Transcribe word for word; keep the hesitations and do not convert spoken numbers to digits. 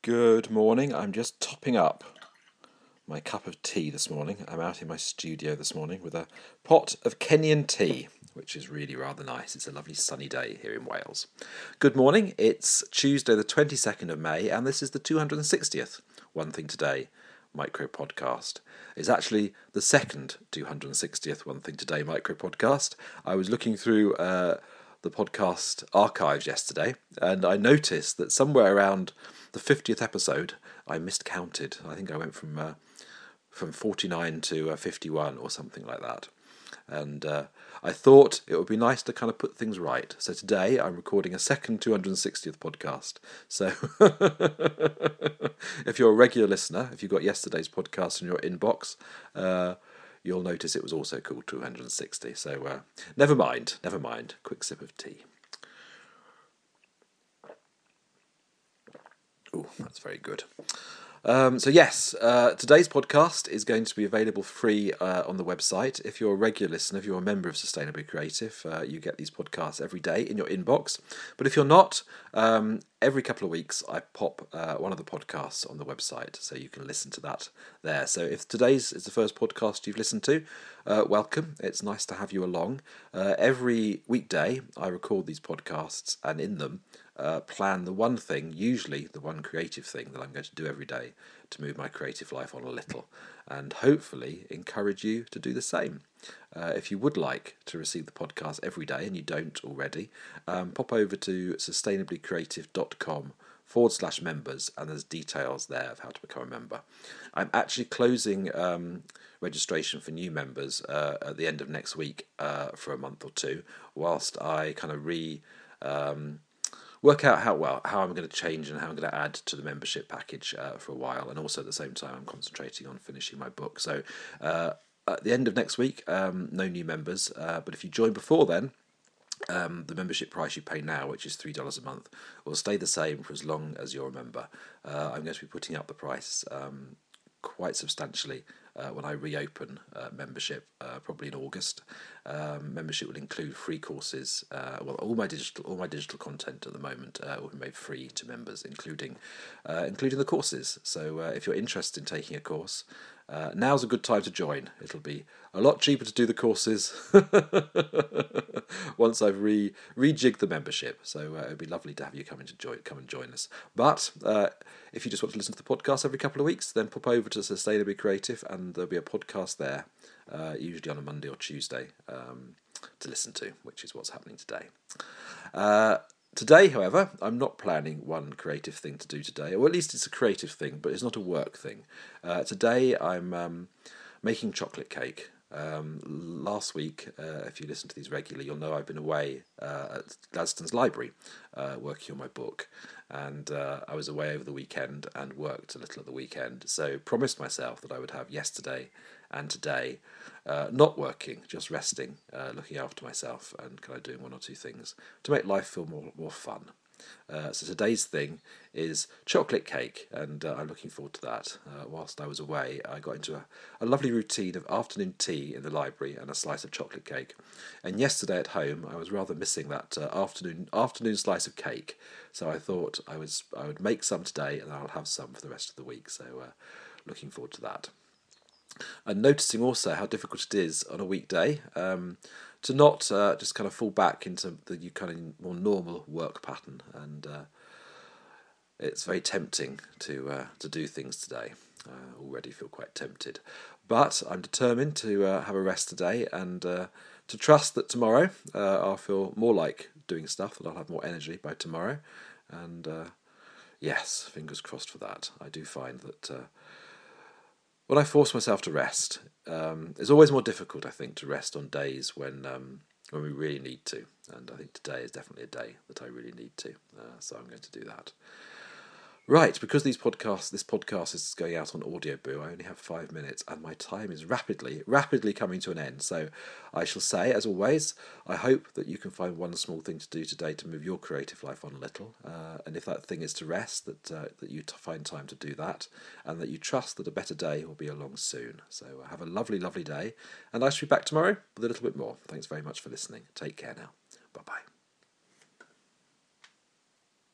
Good morning. I'm just topping up my cup of tea this morning. I'm out in my studio this morning with a pot of Kenyan tea, which is really rather nice. It's a lovely sunny day here in Wales. Good morning. It's Tuesday the twenty-second of May, and this is the two hundred sixtieth One Thing Today micro podcast. It's actually the second two hundred sixtieth One Thing Today micro podcast. I was looking through uh, the podcast archives yesterday, and I noticed that somewhere around the fiftieth episode, I miscounted. I think I went from uh, from forty-nine to uh, fifty-one or something like that. And uh, I thought it would be nice to kind of put things right. So today I'm recording a second two hundred sixtieth podcast. So if you're a regular listener, if you got yesterday's podcast in your inbox, uh, you'll notice it was also called two hundred sixty. So uh, never mind, never mind. Quick sip of tea. Oh, that's very good. Um, so yes, uh, today's podcast is going to be available free uh, on the website. If you're a regular listener, if you're a member of Sustainably Creative, uh, you get these podcasts every day in your inbox. But if you're not, um, every couple of weeks I pop uh, one of the podcasts on the website, so you can listen to that there. So if today's is the first podcast you've listened to, uh, welcome. It's nice to have you along. Uh, every weekday I record these podcasts, and in them Uh, plan the one thing, usually the one creative thing that I'm going to do every day to move my creative life on a little, and hopefully encourage you to do the same. Uh, if you would like to receive the podcast every day and you don't already, um, pop over to sustainablycreative.com forward slash members, and there's details there of how to become a member. I'm actually closing um, registration for new members uh, at the end of next week uh, for a month or two, whilst I kind of re... Um, work out how well how I'm going to change and how I'm going to add to the membership package uh, for a while, and also at the same time I'm concentrating on finishing my book. So uh, at the end of next week, um, no new members, uh, but if you join before then, um, the membership price you pay now, which is three dollars a month, will stay the same for as long as you're a member. Uh, I'm going to be putting up the price um, quite substantially uh, when I reopen uh, membership, uh, probably in August. Um, membership will include free courses. Uh, well, all my digital all my digital content at the moment uh, will be made free to members, including uh, including the courses. So uh, if you're interested in taking a course, uh, now's a good time to join. It'll be a lot cheaper to do the courses once I've re rejigged the membership. So uh, it'd be lovely to have you come in to join, come and join us. But uh, if you just want to listen to the podcast every couple of weeks, then pop over to Sustainably Creative, and there'll be a podcast there, uh, usually on a Monday or Tuesday, um, to listen to, which is what's happening today. Uh, today, however, I'm not planning one creative thing to do today, or at least it's a creative thing, but it's not a work thing. Uh, today, I'm um, making chocolate cake. Um, last week, uh, if you listen to these regularly, you'll know I've been away uh, at Gladstone's Library uh, working on my book, and uh, I was away over the weekend and worked a little at the weekend, so promised myself that I would have yesterday and today uh, not working, just resting, uh, looking after myself and kind of doing one or two things to make life feel more, more fun. Uh, so today's thing is chocolate cake, and uh, I'm looking forward to that. Uh, whilst I was away, I got into a, a lovely routine of afternoon tea in the library and a slice of chocolate cake. And yesterday at home, I was rather missing that uh, afternoon afternoon slice of cake. So I thought I was I would make some today, and I'll have some for the rest of the week. So uh, looking forward to that. And noticing also how difficult it is on a weekday um, to not uh, just kind of fall back into the kind of more normal work pattern, and uh, it's very tempting to uh, to do things today. I already feel quite tempted, but I'm determined to uh, have a rest today, and uh, to trust that tomorrow uh, I'll feel more like doing stuff, that I'll have more energy by tomorrow, and uh, yes, fingers crossed for that. I do find that Uh, when I force myself to rest, um, it's always more difficult, I think, to rest on days when um, when we really need to. And I think today is definitely a day that I really need to. Uh, so I'm going to do that. Right, because these podcasts, this podcast is going out on Audioboo, I only have five minutes, and my time is rapidly, rapidly coming to an end. So I shall say, as always, I hope that you can find one small thing to do today to move your creative life on a little. Uh, and if that thing is to rest, that uh, that you t- find time to do that, and that you trust that a better day will be along soon. So uh, have a lovely, lovely day, and I shall be back tomorrow with a little bit more. Thanks very much for listening. Take care now. Bye bye.